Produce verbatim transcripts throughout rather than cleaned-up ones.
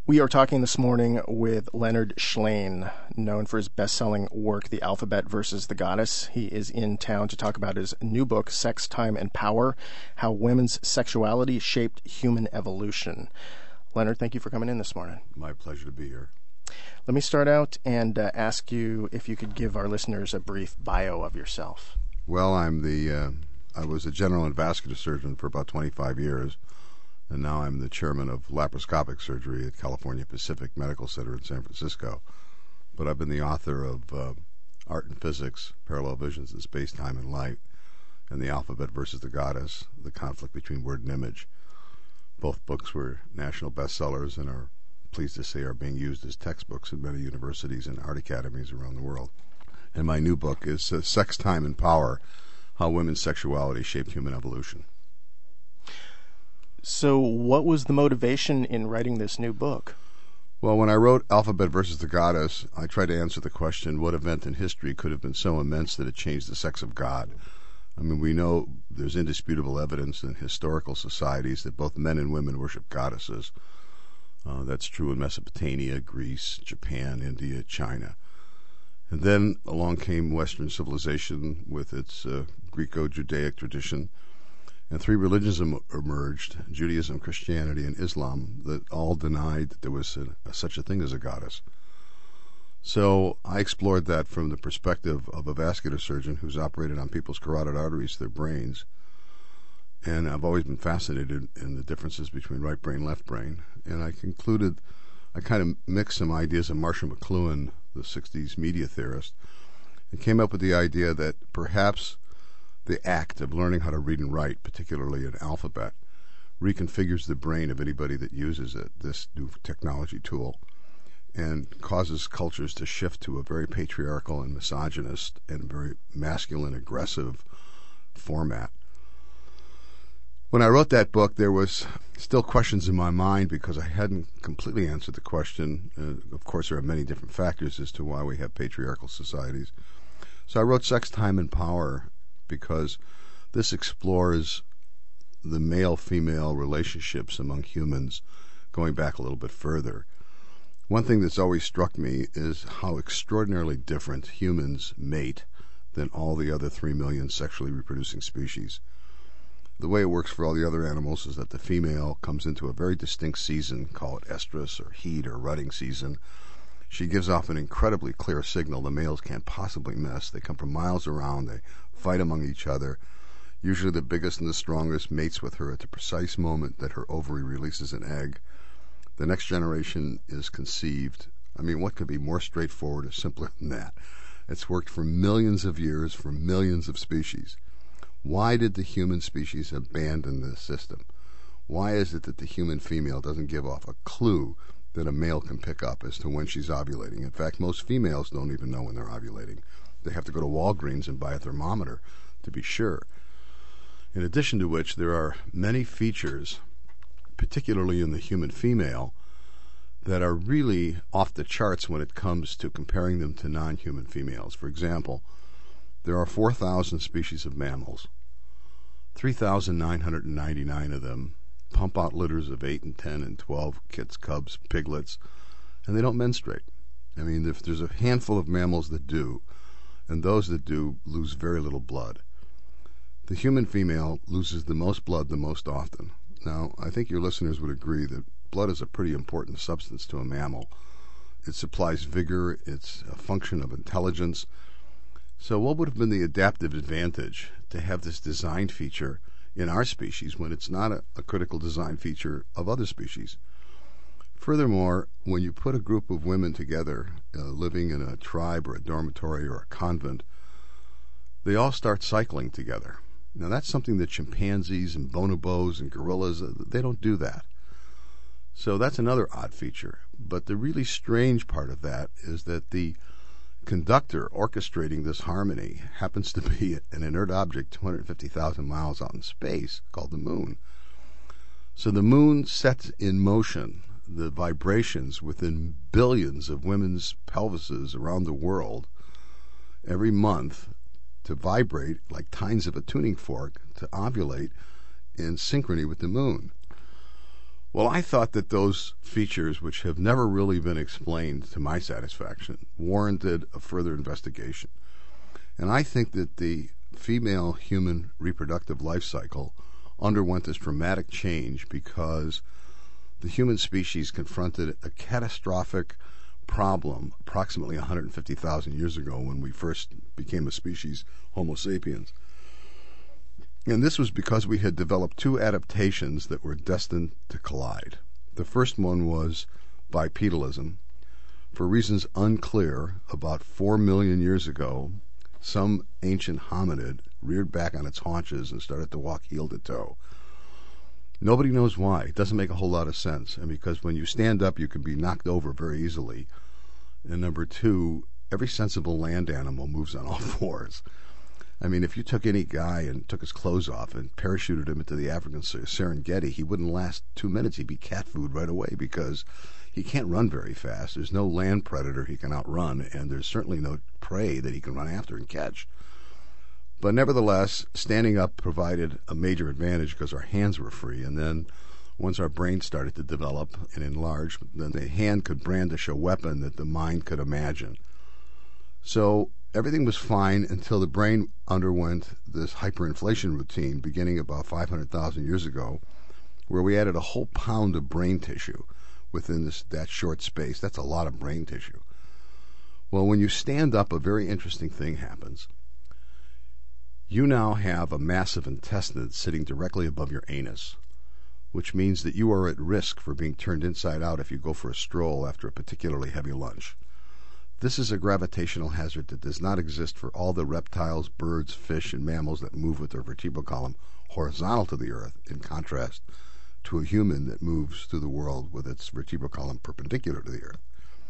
We are talking this morning with Leonard Shlain, known for his best-selling work, The Alphabet versus the Goddess. He is in town to talk about his new book, Sex, Time, and Power: How Women's Sexuality Shaped Human Evolution. Leonard, thank you for coming in this morning. My pleasure to be here. Let me start out and uh, ask you if you could give our listeners a brief bio of yourself. Well, I'm the uh, I was a general and vascular surgeon for about twenty-five years. And now I'm the chairman of laparoscopic surgery at California Pacific Medical Center in San Francisco. But I've been the author of uh, Art and Physics, Parallel Visions in Space, Time, and Light, and The Alphabet versus the Goddess, The Conflict Between Word and Image. Both books were national bestsellers and are, pleased to say, are being used as textbooks in many universities and art academies around the world. And my new book is uh, Sex, Time, and Power: How Women's Sexuality Shaped Human Evolution. So what was the motivation in writing this new book? Well, when I wrote Alphabet versus the Goddess, I tried to answer the question, what event in history could have been so immense that it changed the sex of God? I mean, we know there's indisputable evidence in historical societies that both men and women worship goddesses. Uh, that's true in Mesopotamia, Greece, Japan, India, China. And then along came Western civilization with its uh, Greco-Judaic tradition, and three religions em- emerged, Judaism, Christianity, and Islam, that all denied that there was a, a, such a thing as a goddess. So I explored that from the perspective of a vascular surgeon who's operated on people's carotid arteries, their brains. And I've always been fascinated in the differences between right brain, left brain. And I concluded, I kind of mixed some ideas of Marshall McLuhan, the sixties media theorist, and came up with the idea that perhaps the act of learning how to read and write, particularly an alphabet, reconfigures the brain of anybody that uses it, this new technology tool, and causes cultures to shift to a very patriarchal and misogynist and very masculine, aggressive format. When I wrote that book, there was still questions in my mind because I hadn't completely answered the question. Uh, of course, there are many different factors as to why we have patriarchal societies. So I wrote Sex, Time, and Power because this explores the male-female relationships among humans going back a little bit further. One thing that's always struck me is how extraordinarily different humans mate than all the other three million sexually reproducing species. The way it works for all the other animals is that the female comes into a very distinct season, call it estrus or heat or rutting season. She gives off an incredibly clear signal the males can't possibly miss. They come from miles around. They fight among each other. Usually the biggest and the strongest mates with her at the precise moment that her ovary releases an egg. The next generation is conceived. I mean, what could be more straightforward or simpler than that? It's worked for millions of years for millions of species. Why did the human species abandon this system? Why is it that the human female doesn't give off a clue that a male can pick up as to when she's ovulating? In fact, most females don't even know when they're ovulating. They have to go to Walgreens and buy a thermometer to be sure. In addition to which, there are many features, particularly in the human female, that are really off the charts when it comes to comparing them to non-human females. For example, there are four thousand species of mammals. three thousand nine hundred ninety-nine of them pump out litters of eight and ten and twelve kits, cubs, piglets, and they don't menstruate. I mean, if there's a handful of mammals that do, and those that do lose very little blood. The human female loses the most blood the most often. Now, I think your listeners would agree that blood is a pretty important substance to a mammal. It supplies vigor, it's a function of intelligence. So what would have been the adaptive advantage to have this design feature in our species when it's not a, a critical design feature of other species? Furthermore, when you put a group of women together, uh, living in a tribe or a dormitory or a convent, they all start cycling together. Now, that's something that chimpanzees and bonobos and gorillas, uh, they don't do that. So that's another odd feature. But the really strange part of that is that the conductor orchestrating this harmony happens to be an inert object two hundred fifty thousand miles out in space called the moon. So the moon sets in motion the vibrations within billions of women's pelvises around the world every month to vibrate like tines of a tuning fork to ovulate in synchrony with the moon. Well, I thought that those features, which have never really been explained to my satisfaction, warranted a further investigation. And I think that the female human reproductive life cycle underwent this dramatic change because the human species confronted a catastrophic problem approximately one hundred fifty thousand years ago when we first became a species, Homo sapiens. And this was because we had developed two adaptations that were destined to collide. The first one was bipedalism. For reasons unclear, about four million years ago, some ancient hominid reared back on its haunches and started to walk heel to toe. Nobody knows why. It doesn't make a whole lot of sense. And because when you stand up, you can be knocked over very easily. And number two, every sensible land animal moves on all fours. I mean, if you took any guy and took his clothes off and parachuted him into the African Serengeti, he wouldn't last two minutes. He'd be cat food right away because he can't run very fast. There's no land predator he can outrun, and there's certainly no prey that he can run after and catch. But nevertheless, standing up provided a major advantage because our hands were free, and then once our brains started to develop and enlarge, then the hand could brandish a weapon that the mind could imagine. So everything was fine until the brain underwent this hyperinflation routine beginning about five hundred thousand years ago, where we added a whole pound of brain tissue within this that short space. That's a lot of brain tissue. Well, when you stand up, a very interesting thing happens. You now have a massive intestine sitting directly above your anus, which means that you are at risk for being turned inside out if you go for a stroll after a particularly heavy lunch. This is a gravitational hazard that does not exist for all the reptiles, birds, fish, and mammals that move with their vertebral column horizontal to the earth, in contrast to a human that moves through the world with its vertebral column perpendicular to the earth.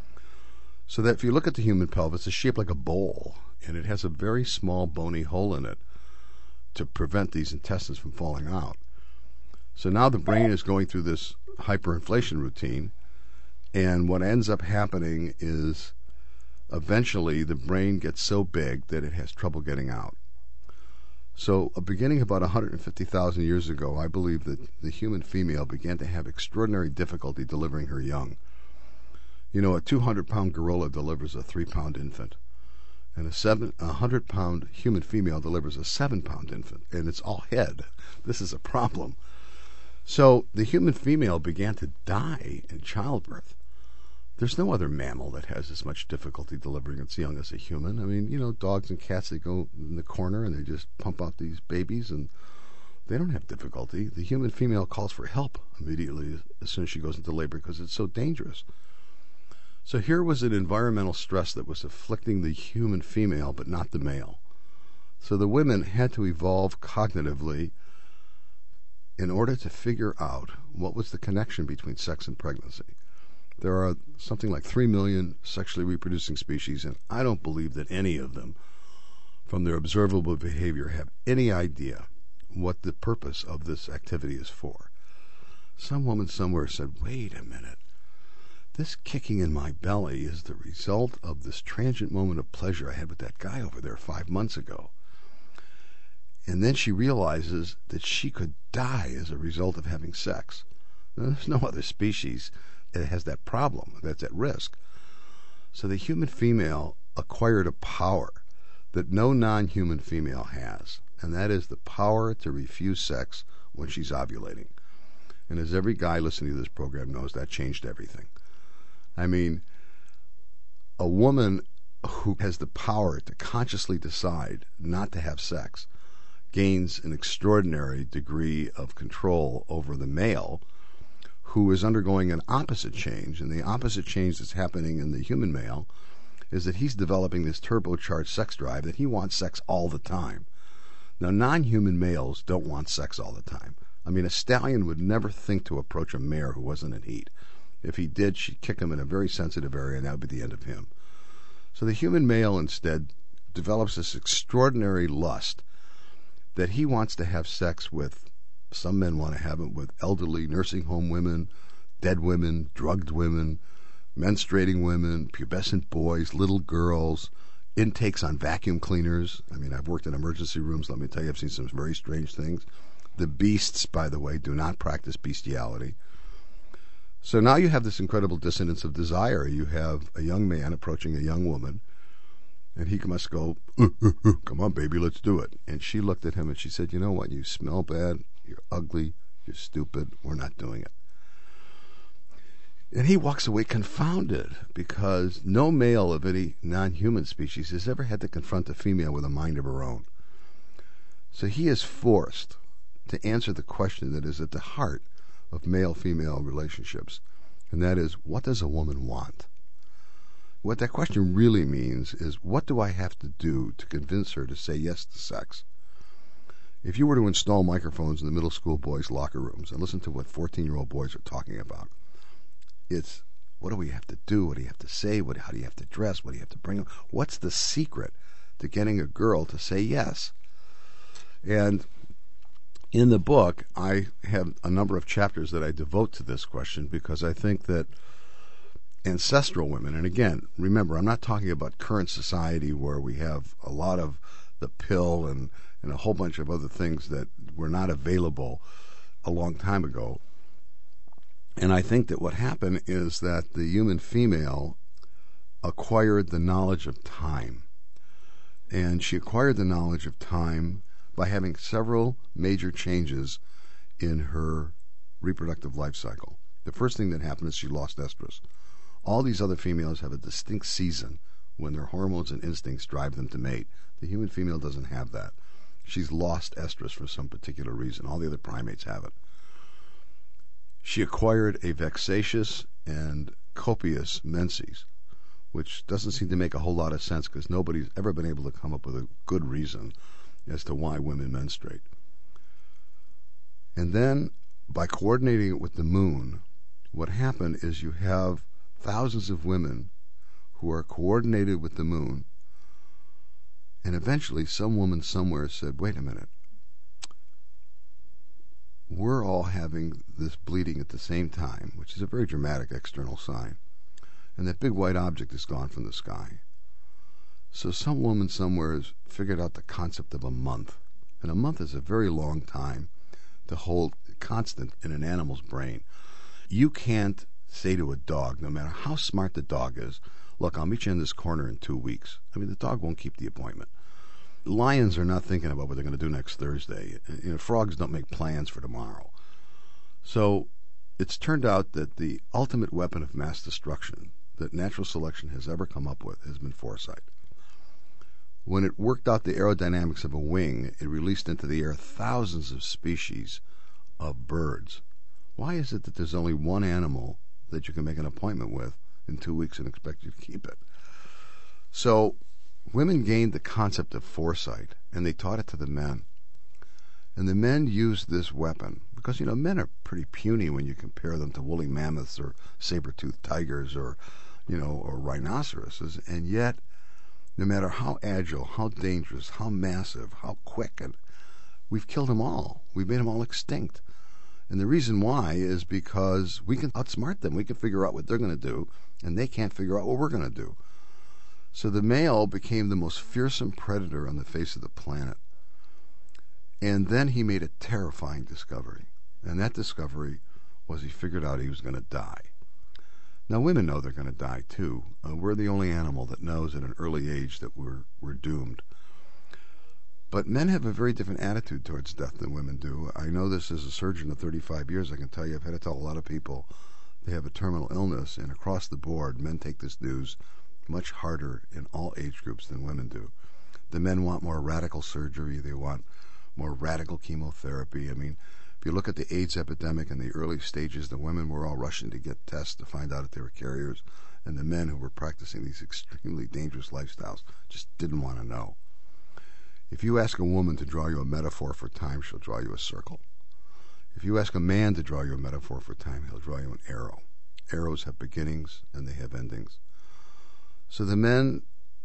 So that if you look at the human pelvis, it's shaped like a bowl, and it has a very small bony hole in it to prevent these intestines from falling out. So now the brain is going through this hyperinflation routine, and what ends up happening is eventually the brain gets so big that it has trouble getting out. So uh, beginning about one hundred fifty thousand years ago, I believe that the human female began to have extraordinary difficulty delivering her young. You know, a two hundred pound gorilla delivers a three pound infant, and a seven, a one hundred pound human female delivers a seven pound infant, and it's all head. This is a problem. So the human female began to die in childbirth. There's no other mammal that has as much difficulty delivering its young as a human. I mean, you know, dogs and cats, they go in the corner and they just pump out these babies, and they don't have difficulty. The human female calls for help immediately as soon as she goes into labor because it's so dangerous. So here was an environmental stress that was afflicting the human female but not the male. So the women had to evolve cognitively in order to figure out what was the connection between sex and pregnancy. There are something like three million sexually reproducing species, and I don't believe that any of them, from their observable behavior, have any idea what the purpose of this activity is for. Some woman somewhere said, wait a minute, this kicking in my belly is the result of this transient moment of pleasure I had with that guy over there five months ago. And then she realizes that she could die as a result of having sex. Now, there's no other species that has that problem, that's at risk. So the human female acquired a power that no non-human female has, and that is the power to refuse sex when she's ovulating. And as every guy listening to this program knows, that changed everything. I mean, a woman who has the power to consciously decide not to have sex gains an extraordinary degree of control over the male, who is undergoing an opposite change. And the opposite change that's happening in the human male is that he's developing this turbocharged sex drive that he wants sex all the time. Now, non-human males don't want sex all the time. I mean, a stallion would never think to approach a mare who wasn't in heat. If he did, she'd kick him in a very sensitive area, and that would be the end of him. So the human male instead develops this extraordinary lust that he wants to have sex with. Some men want to have it with elderly nursing home women, dead women, drugged women, menstruating women, pubescent boys, little girls, intakes on vacuum cleaners. I mean, I've worked in emergency rooms. Let me tell you, I've seen some very strange things. The beasts, by the way, do not practice bestiality. So now you have this incredible dissonance of desire. You have a young man approaching a young woman, and he must go, uh, uh, uh, come on, baby, let's do it. And she looked at him and she said, you know what, you smell bad, you're ugly, you're stupid, we're not doing it. And he walks away confounded, because no male of any non-human species has ever had to confront a female with a mind of her own. So he is forced to answer the question that is at the heart of male-female relationships, and that is, what does a woman want? What that question really means is, what do I have to do to convince her to say yes to sex? If you were to install microphones in the middle school boys' locker rooms and listen to what fourteen-year-old boys are talking about, it's, what do we have to do? What do you have to say? What, how do you have to dress? What do you have to bring? What's the secret to getting a girl to say yes? And in the book, I have a number of chapters that I devote to this question, because I think that ancestral women, and again, remember, I'm not talking about current society where we have a lot of the pill and, and a whole bunch of other things that were not available a long time ago. And I think that what happened is that the human female acquired the knowledge of time. And she acquired the knowledge of time by having several major changes in her reproductive life cycle. The first thing that happened is she lost estrus. All these other females have a distinct season when their hormones and instincts drive them to mate. The human female doesn't have that. She's lost estrus for some particular reason. All the other primates have it. She acquired a vexatious and copious menses, which doesn't seem to make a whole lot of sense, because nobody's ever been able to come up with a good reason as to why women menstruate. And then, by coordinating it with the moon, what happened is you have thousands of women who are coordinated with the moon, and eventually some woman somewhere said, wait a minute, we're all having this bleeding at the same time, which is a very dramatic external sign, and that big white object is gone from the sky. So some woman somewhere has figured out the concept of a month, and a month is a very long time to hold constant in an animal's brain. You can't say to a dog, no matter how smart the dog is, look, I'll meet you in this corner in two weeks. I mean, the dog won't keep the appointment. Lions are not thinking about what they're going to do next Thursday. You know, frogs don't make plans for tomorrow. So it's turned out that the ultimate weapon of mass destruction that natural selection has ever come up with has been foresight. When it worked out the aerodynamics of a wing, it released into the air thousands of species of birds. Why is it that there's only one animal that you can make an appointment with in two weeks and expect you to keep it? So women gained the concept of foresight, and they taught it to the men. And the men used this weapon, because, you know, men are pretty puny when you compare them to woolly mammoths or saber-toothed tigers or, you know, or rhinoceroses, and yet, no matter how agile, how dangerous, how massive, how quick, and we've killed them all. We've made them all extinct. And the reason why is because we can outsmart them. We can figure out what they're going to do, and they can't figure out what we're going to do. So the male became the most fearsome predator on the face of the planet. And then he made a terrifying discovery. And that discovery was he figured out he was going to die. Now, women know they're going to die, too. Uh, we're the only animal that knows at an early age that we're, we're doomed. But men have a very different attitude towards death than women do. I know this as a surgeon of thirty-five years. I can tell you I've had to tell a lot of people they have a terminal illness, and across the board, men take this news much harder in all age groups than women do. The men want more radical surgery. They want more radical chemotherapy. I mean, if you look at the AIDS epidemic in the early stages, the women were all rushing to get tests to find out if they were carriers, and the men who were practicing these extremely dangerous lifestyles just didn't want to know. If you ask a woman to draw you a metaphor for time, she'll draw you a circle. If you ask a man to draw you a metaphor for time, he'll draw you an arrow. Arrows have beginnings and they have endings. So the men,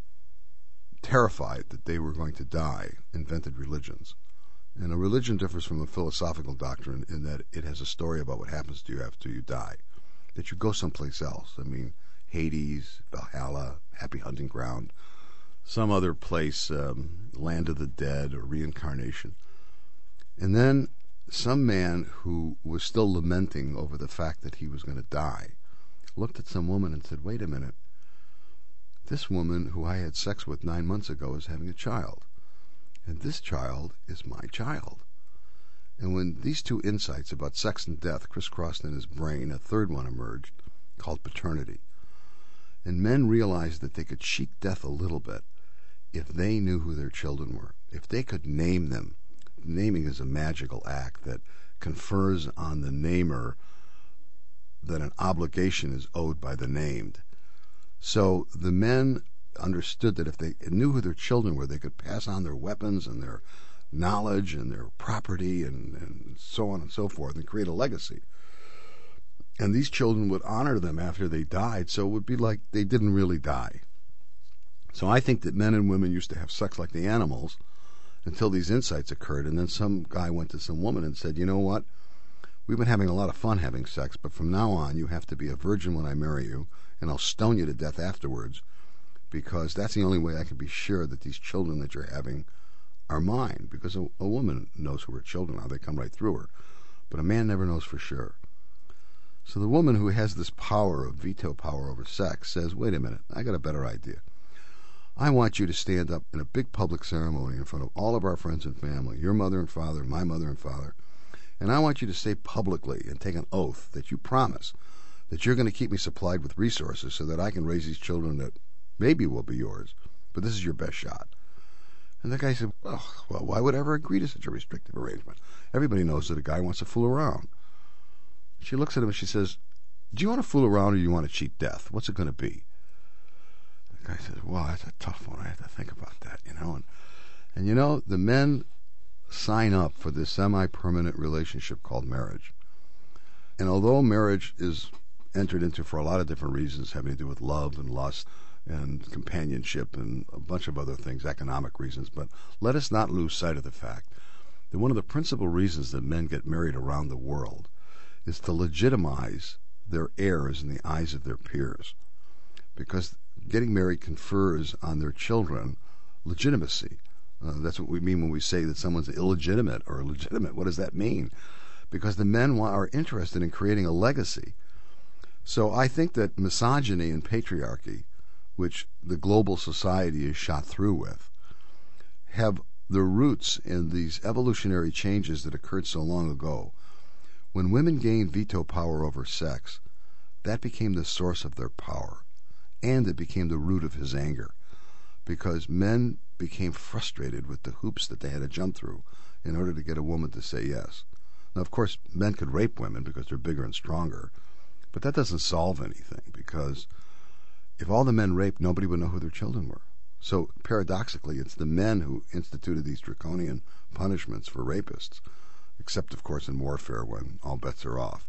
terrified that they were going to die, invented religions. And a religion differs from a philosophical doctrine in that it has a story about what happens to you after you die, that you go someplace else. I mean, Hades, Valhalla, Happy Hunting Ground, some other place, um, land of the dead or reincarnation. And then some man who was still lamenting over the fact that he was going to die looked at some woman and said, wait a minute, this woman who I had sex with nine months ago is having a child, and this child is my child. And when these two insights about sex and death crisscrossed in his brain, a third one emerged called paternity. And men realized that they could cheat death a little bit if they knew who their children were, if they could name them. Naming is a magical act that confers on the namer that an obligation is owed by the named. So the men understood that if they knew who their children were, they could pass on their weapons and their knowledge and their property and, and so on and so forth and create a legacy. And these children would honor them after they died, so it would be like they didn't really die. So I think that men and women used to have sex like the animals until these insights occurred, and then some guy went to some woman and said, you know what, we've been having a lot of fun having sex, but from now on you have to be a virgin when I marry you, and I'll stone you to death afterwards, because that's the only way I can be sure that these children that you're having are mine, because a, a woman knows who her children are. They come right through her. But a man never knows for sure. So the woman who has this power of veto power over sex says, wait a minute, I got a better idea. I want you to stand up in a big public ceremony in front of all of our friends and family, your mother and father, my mother and father, and I want you to say publicly and take an oath that you promise that you're going to keep me supplied with resources so that I can raise these children that maybe will be yours, but this is your best shot. And the guy said, oh, well, why would I ever agree to such a restrictive arrangement? Everybody knows that a guy wants to fool around. She looks at him and she says, do you want to fool around or do you want to cheat death? What's it going to be? The guy says, well, that's a tough one. I have to think about that, you know. And, and you know, the men sign up for this semi-permanent relationship called marriage. And although marriage is entered into for a lot of different reasons, having to do with love and lust and companionship and a bunch of other things, economic reasons, but let us not lose sight of the fact that one of the principal reasons that men get married around the world is to legitimize their heirs in the eyes of their peers, because getting married confers on their children legitimacy. Uh, that's what we mean when we say that someone's illegitimate or legitimate. What does that mean? Because the men are interested in creating a legacy. So I think that misogyny and patriarchy, which the global society is shot through with, have their roots in these evolutionary changes that occurred so long ago. When women gained veto power over sex, that became the source of their power, and it became the root of his anger, because men became frustrated with the hoops that they had to jump through in order to get a woman to say yes. Now, of course, men could rape women because they're bigger and stronger, but that doesn't solve anything, because if all the men raped, nobody would know who their children were. So paradoxically, it's the men who instituted these draconian punishments for rapists, except, of course, in warfare when all bets are off.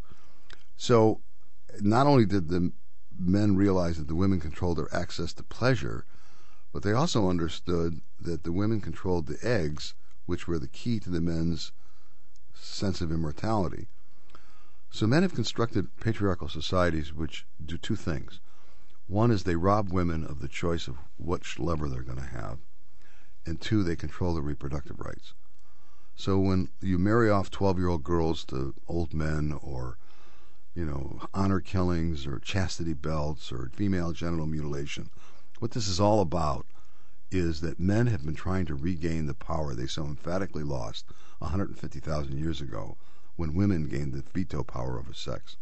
So not only did the men realize that the women controlled their access to pleasure, but they also understood that the women controlled the eggs, which were the key to the men's sense of immortality. So men have constructed patriarchal societies which do two things. One is they rob women of the choice of which lover they're going to have, and two, they control their reproductive rights. So when you marry off twelve-year-old girls to old men, or, you know, honor killings, or chastity belts, or female genital mutilation, what this is all about is that men have been trying to regain the power they so emphatically lost one hundred fifty thousand years ago when women gained the veto power over sex.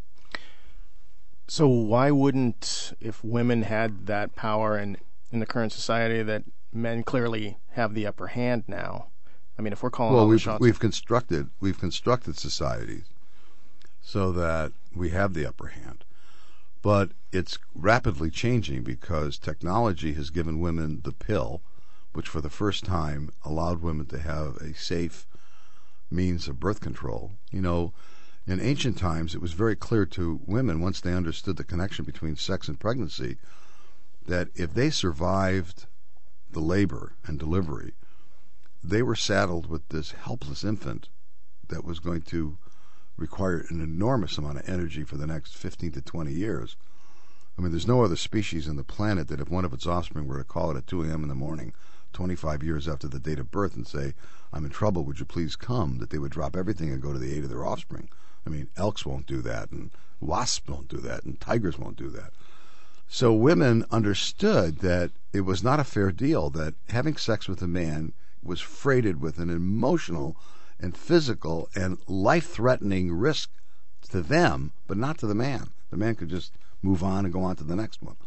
So why wouldn't, if women had that power in, in the current society, that men clearly have the upper hand now? I mean, if we're calling well, all the we've, shots... we've constructed we've constructed societies so that we have the upper hand. But it's rapidly changing because technology has given women the pill, which for the first time allowed women to have a safe means of birth control. You know, in ancient times, it was very clear to women, once they understood the connection between sex and pregnancy, that if they survived the labor and delivery, they were saddled with this helpless infant that was going to require an enormous amount of energy for the next fifteen to twenty years. I mean, there's no other species on the planet that if one of its offspring were to call it at two a.m. in the morning, twenty-five years after the date of birth and say, I'm in trouble, would you please come, that they would drop everything and go to the aid of their offspring. I mean, elks won't do that, and wasps won't do that, and tigers won't do that. So women understood that it was not a fair deal, that having sex with a man was freighted with an emotional and physical and life-threatening risk to them, but not to the man. The man could just move on and go on to the next one.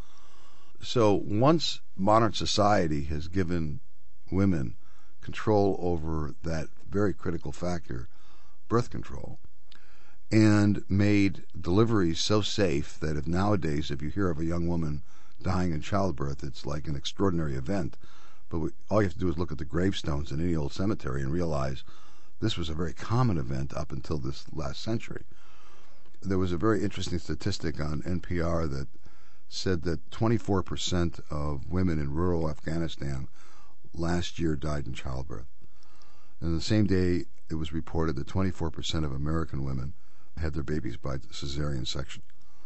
So once modern society has given women control over that very critical factor, birth control, and made deliveries so safe that if nowadays, if you hear of a young woman dying in childbirth, it's like an extraordinary event. But we, all you have to do is look at the gravestones in any old cemetery and realize this was a very common event up until this last century. There was a very interesting statistic on N P R that said that twenty-four percent of women in rural Afghanistan last year died in childbirth. And the same day, it was reported that twenty-four percent of American women had their babies by cesarean section.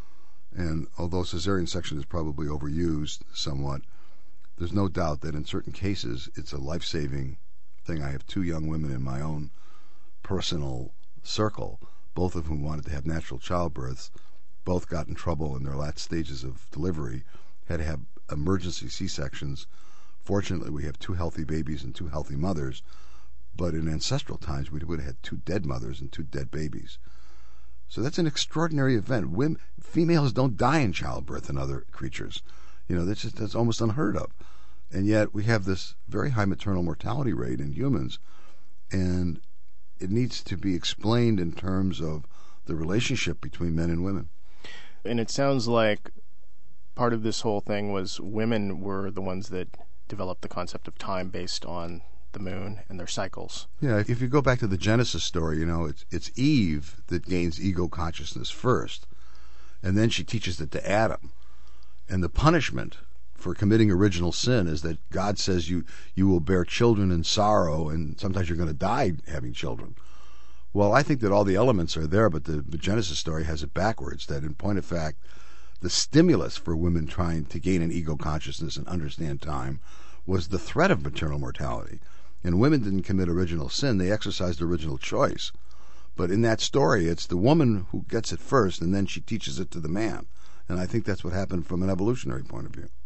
And although cesarean section is probably overused somewhat, there's no doubt that in certain cases it's a life-saving thing. I have two young women in my own personal circle, both of whom wanted to have natural childbirths. Both got in trouble in their last stages of delivery, had to have emergency C-sections. Fortunately, we have two healthy babies and two healthy mothers, but in ancestral times we would have had two dead mothers and two dead babies. So that's an extraordinary event. Women, females don't die in childbirth in other creatures. You know, that's just that's almost unheard of. And yet we have this very high maternal mortality rate in humans, and it needs to be explained in terms of the relationship between men and women. And it sounds like part of this whole thing was women were the ones that developed the concept of time based on the moon and their cycles. Yeah, if you go back to the Genesis story, you know, it's it's Eve that gains ego consciousness first, and then she teaches it to Adam. And the punishment for committing original sin is that God says you, you will bear children in sorrow, and sometimes you're going to die having children. Well, I think that all the elements are there, but the, the Genesis story has it backwards, that in point of fact, the stimulus for women trying to gain an ego consciousness and understand time was the threat of maternal mortality. And women didn't commit original sin, they exercised original choice. But in that story, it's the woman who gets it first, and then she teaches it to the man. And I think that's what happened from an evolutionary point of view.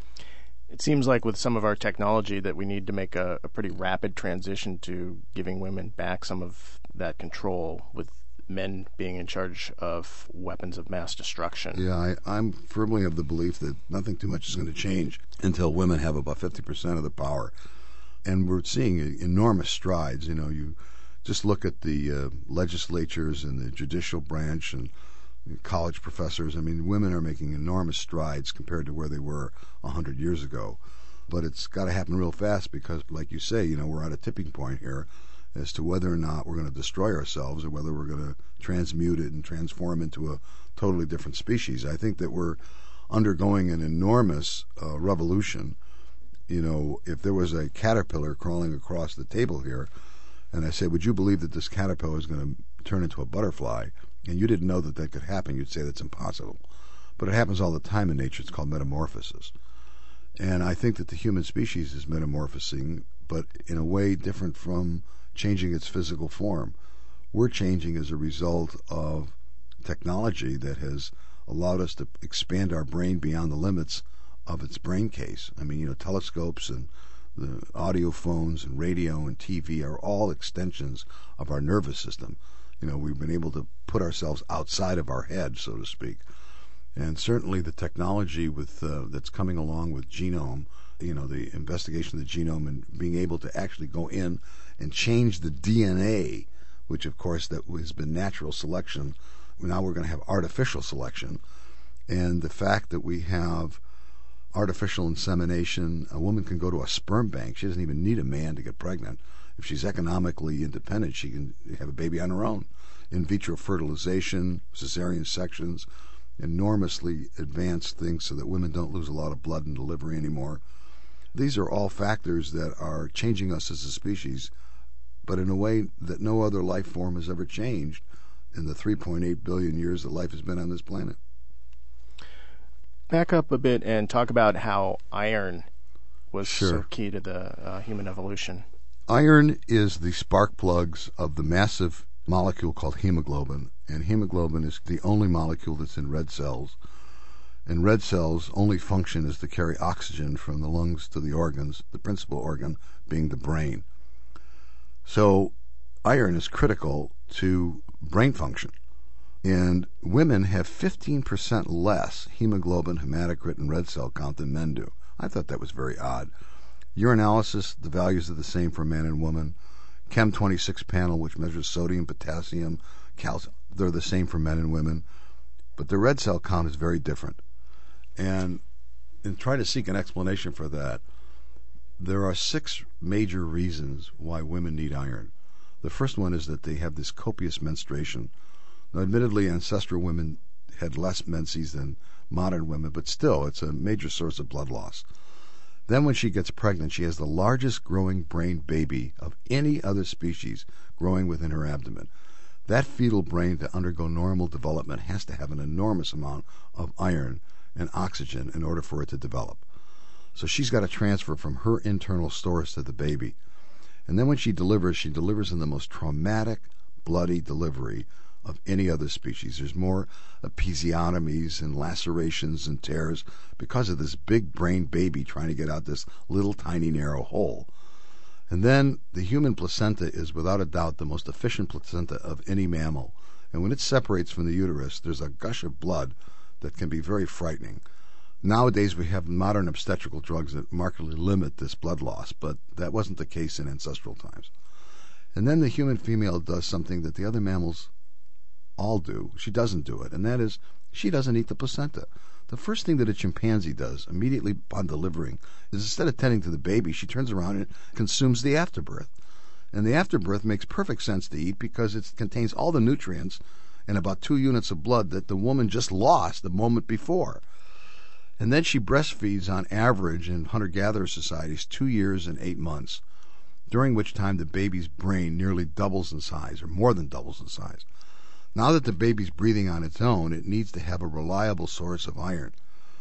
It seems like with some of our technology that we need to make a, a pretty rapid transition to giving women back some of that control, with men being in charge of weapons of mass destruction. Yeah, I, I'm firmly of the belief that nothing too much is going to change until women have about fifty percent of the power. And we're seeing enormous strides. You know, you just look at the uh, legislatures and the judicial branch and college professors. I mean, women are making enormous strides compared to where they were a hundred years ago. But it's got to happen real fast because, like you say, you know, we're at a tipping point here as to whether or not we're going to destroy ourselves or whether we're going to transmute it and transform into a totally different species. I think that we're undergoing an enormous uh, revolution. You know, if there was a caterpillar crawling across the table here, and I said, would you believe that this caterpillar is going to turn into a butterfly, and you didn't know that that could happen, you'd say that's impossible. But it happens all the time in nature. It's called metamorphosis. And I think that the human species is metamorphosing, but in a way different from changing its physical form. We're changing as a result of technology that has allowed us to expand our brain beyond the limits of its brain case. I mean, you know, telescopes and the audio phones and radio and T V are all extensions of our nervous system. You know, we've been able to put ourselves outside of our head, so to speak. And certainly the technology with uh, that's coming along with genome, you know, the investigation of the genome and being able to actually go in and change the D N A, which of course that has been natural selection. Now we're going to have artificial selection. And the fact that we have artificial insemination, a woman can go to a sperm bank. She doesn't even need a man to get pregnant. If she's economically independent, she can have a baby on her own. In vitro fertilization, cesarean sections, enormously advanced things so that women don't lose a lot of blood in delivery anymore. These are all factors that are changing us as a species, but in a way that no other life form has ever changed in the three point eight billion years that life has been on this planet. Back up a bit and talk about how iron was Sure. so key to the uh, human evolution. Iron is the spark plugs of the massive molecule called hemoglobin, and hemoglobin is the only molecule that's in red cells. And red cells' only function is to carry oxygen from the lungs to the organs, the principal organ being the brain. So iron is critical to brain function. And women have fifteen percent less hemoglobin, hematocrit, and red cell count than men do. I thought that was very odd. Urinalysis, the values are the same for man and woman. Chem twenty-six panel, which measures sodium, potassium, calcium, they're the same for men and women. But the red cell count is very different. And in trying to seek an explanation for that, there are six major reasons why women need iron. The first one is that they have this copious menstruation. Now, admittedly, ancestral women had less menses than modern women, but still, it's a major source of blood loss. Then when she gets pregnant, she has the largest growing brain baby of any other species growing within her abdomen. That fetal brain, to undergo normal development, has to have an enormous amount of iron and oxygen in order for it to develop. So she's got to transfer from her internal stores to the baby. And then when she delivers, she delivers in the most traumatic, bloody delivery of any other species. There's more episiotomies and lacerations and tears because of this big brain baby trying to get out this little tiny narrow hole. And then the human placenta is without a doubt the most efficient placenta of any mammal. And when it separates from the uterus, there's a gush of blood that can be very frightening. Nowadays we have modern obstetrical drugs that markedly limit this blood loss, but that wasn't the case in ancestral times. And then the human female does something that the other mammals all do. She doesn't do it, and that is she doesn't eat the placenta. The first thing that a chimpanzee does immediately upon delivering is, instead of tending to the baby, she turns around and consumes the afterbirth. And the afterbirth makes perfect sense to eat because it contains all the nutrients and about two units of blood that the woman just lost the moment before. And then she breastfeeds on average in hunter-gatherer societies two years and eight months, during which time the baby's brain nearly doubles in size, or more than doubles in size. Now that the baby's breathing on its own, it needs to have a reliable source of iron.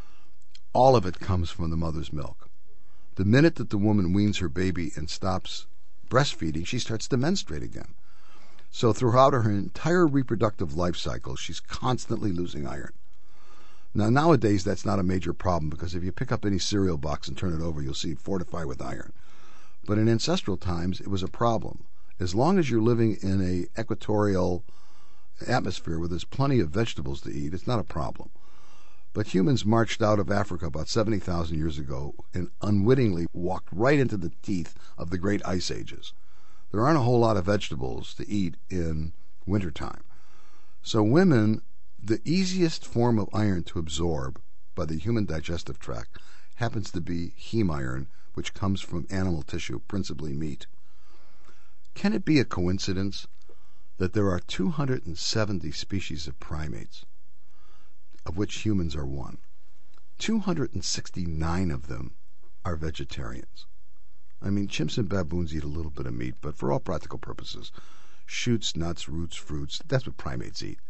All of it comes from the mother's milk. The minute that the woman weans her baby and stops breastfeeding, she starts to menstruate again. So throughout her entire reproductive life cycle, she's constantly losing iron. Now, nowadays, that's not a major problem, because if you pick up any cereal box and turn it over, you'll see fortified with iron. But in ancestral times, it was a problem. As long as you're living in an equatorial atmosphere where there's plenty of vegetables to eat, it's not a problem. But humans marched out of Africa about seventy thousand years ago and unwittingly walked right into the teeth of the great ice ages. There aren't a whole lot of vegetables to eat in wintertime. So women, the easiest form of iron to absorb by the human digestive tract happens to be heme iron, which comes from animal tissue, principally meat. Can it be a coincidence that there are two hundred seventy species of primates, of which humans are one? two hundred sixty-nine of them are vegetarians. I mean, chimps and baboons eat a little bit of meat, but for all practical purposes, shoots, nuts, roots, fruits, that's what primates eat.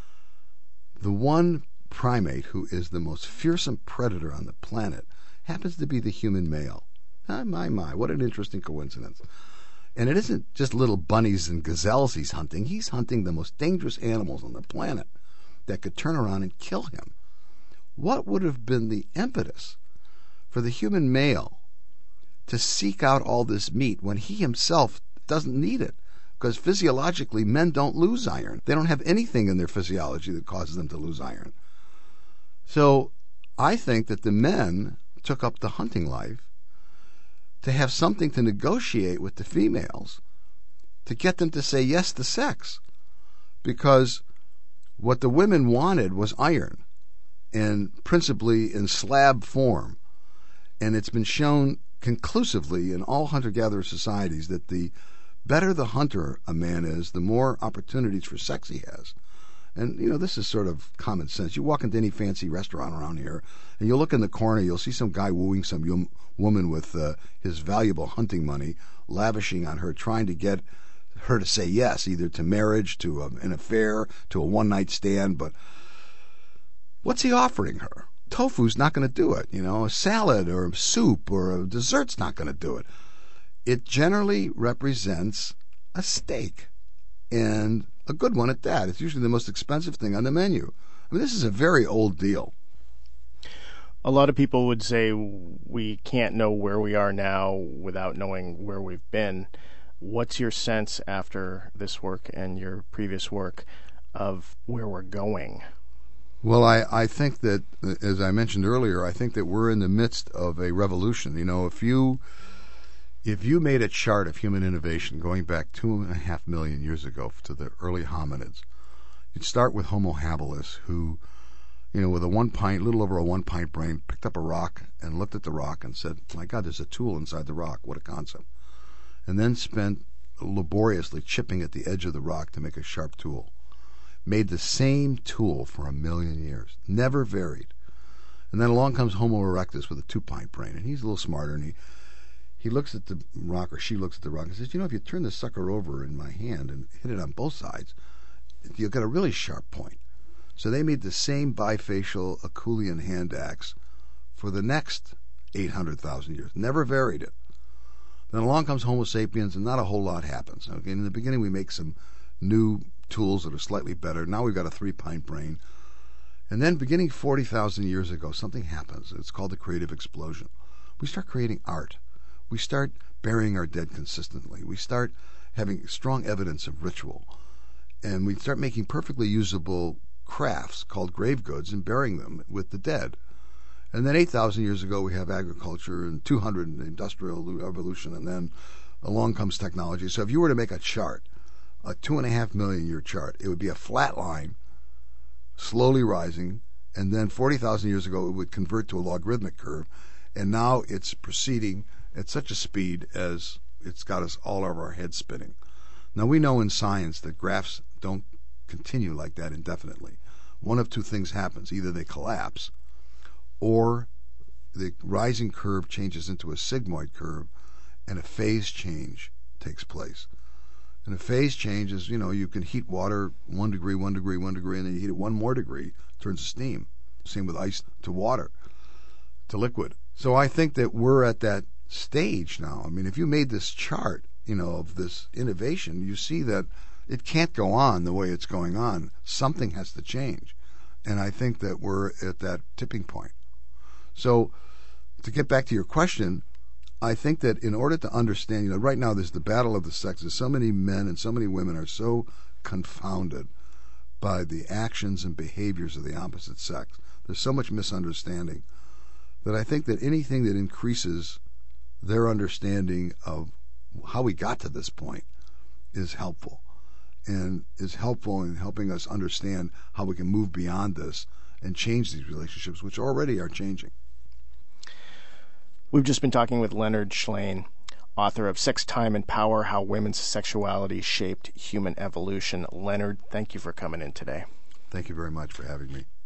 The one primate who is the most fearsome predator on the planet happens to be the human male. Ah, my, my, what an interesting coincidence. And it isn't just little bunnies and gazelles he's hunting. He's hunting the most dangerous animals on the planet that could turn around and kill him. What would have been the impetus for the human male to seek out all this meat when he himself doesn't need it? Because physiologically, men don't lose iron. They don't have anything in their physiology that causes them to lose iron. So I think that the men took up the hunting life to have something to negotiate with the females to get them to say yes to sex. Because what the women wanted was iron, and principally in slab form. And it's been shown conclusively in all hunter-gatherer societies that the better the hunter a man is, the more opportunities for sex he has. And, you know, this is sort of common sense. You walk into any fancy restaurant around here, and you'll look in the corner, you'll see some guy wooing some young woman with uh, his valuable hunting money, lavishing on her, trying to get her to say yes, either to marriage, to a, an affair, to a one-night stand. But what's he offering her? tofu's not going to do it. You know, a salad or a soup or a dessert's not going to do it. It generally represents a steak, and a good one at that. It's usually the most expensive thing on the menu. I mean, this is a very old deal. A lot of people would say we can't know where we are now without knowing where we've been. What's your sense after this work and your previous work of where we're going? Well, I, I think that, as I mentioned earlier, I think that we're in the midst of a revolution. You know, if you if you made a chart of human innovation going back two and a half million years ago to the early hominids, you'd start with Homo habilis, who, you know, with a one pint, little over a one pint brain, picked up a rock and looked at the rock and said, "My God, there's a tool inside the rock. What a concept!" And then spent laboriously chipping at the edge of the rock to make a sharp tool. Made the same tool for a million years, never varied. And then along comes Homo erectus with a two-pint brain, and he's a little smarter, and he he looks at the rock, or she looks at the rock, and says, "You know, if you turn this sucker over in my hand and hit it on both sides, you've got a really sharp point." So they made the same bifacial Acheulean hand axe for the next eight hundred thousand years, never varied it. Then along comes Homo sapiens, and not a whole lot happens. Okay, in the beginning, we make some new tools that are slightly better. Now we've got a three-pint brain. And then beginning forty thousand years ago, something happens. It's called the creative explosion. We start creating art. We start burying our dead consistently. We start having strong evidence of ritual. And we start making perfectly usable crafts called grave goods and burying them with the dead. And then eight thousand years ago, we have agriculture, and two hundred, the industrial revolution, and then along comes technology. So if you were to make a chart, a two and a half million year chart, it would be a flat line, slowly rising, and then forty thousand years ago, it would convert to a logarithmic curve, and now it's proceeding at such a speed as it's got us all over our heads spinning. Now, we know in science that graphs don't continue like that indefinitely. One of two things happens. Either they collapse, or the rising curve changes into a sigmoid curve, and a phase change takes place. And a phase change is, you know, you can heat water one degree, one degree, one degree, and then you heat it one more degree, it turns to steam. Same with ice to water, to liquid. So I think that we're at that stage now. I mean, if you made this chart, you know, of this innovation, you see that it can't go on the way it's going on. Something has to change. And I think that we're at that tipping point. So to get back to your question, I think that in order to understand, you know, right now there's the battle of the sexes. So many men and so many women are so confounded by the actions and behaviors of the opposite sex. There's so much misunderstanding that I think that anything that increases their understanding of how we got to this point is helpful, and is helpful in helping us understand how we can move beyond this and change these relationships, which already are changing. We've just been talking with Leonard Shlain, author of Sex, Time, and Power, How Women's Sexuality Shaped Human Evolution. Leonard, thank you for coming in today. Thank you very much for having me.